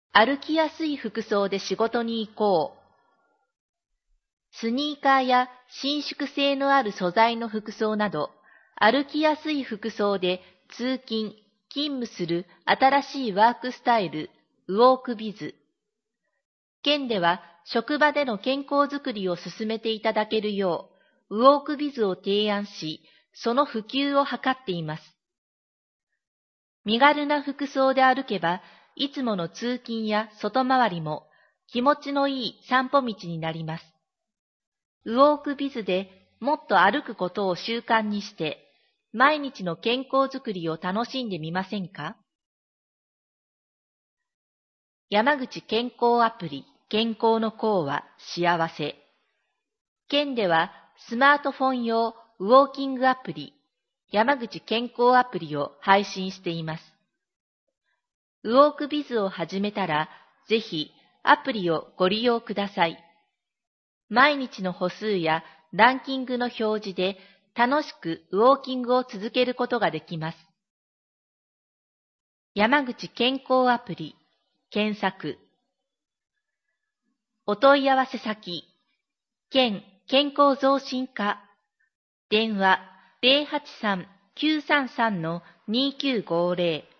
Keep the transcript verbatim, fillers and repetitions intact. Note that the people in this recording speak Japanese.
歩きやすい服装で仕事に行こう。スニーカーや伸縮性のある素材の服装など、歩きやすい服装で通勤、勤務する新しいワークスタイル、ウォークビズ。県では職場での健康づくりを進めていただけるよう、ウォークビズを提案し、その普及を図っています。身軽な服装で歩けば、いつもの通勤や外回りも気持ちのいい散歩道になります。ウォークビズでもっと歩くことを習慣にして、毎日の健康づくりを楽しんでみませんか？山口健康アプリ、健康の幸は幸せ。県ではスマートフォン用ウォーキングアプリ、山口健康アプリを配信しています。ウォークビズを始めたら、ぜひアプリをご利用ください。毎日の歩数やランキングの表示で楽しくウォーキングを続けることができます。山口健康アプリ、検索。お問い合わせ先、県健康増進課、電話 ゼロはちさん きゅうさんさん にきゅうごゼロ